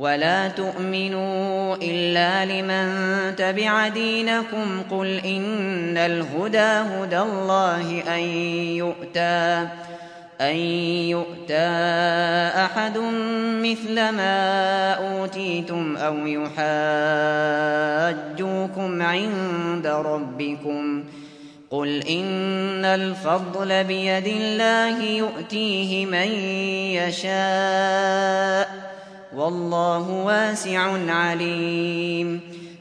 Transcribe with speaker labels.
Speaker 1: ولا تؤمنوا إلا لمن تبع دينكم قل إن الهدى هدى الله أن يؤتى أحد مثل ما أوتيتم أو يحاجوكم عند ربكم قل إن الفضل بيد الله يؤتيه من يشاء والله واسع عليم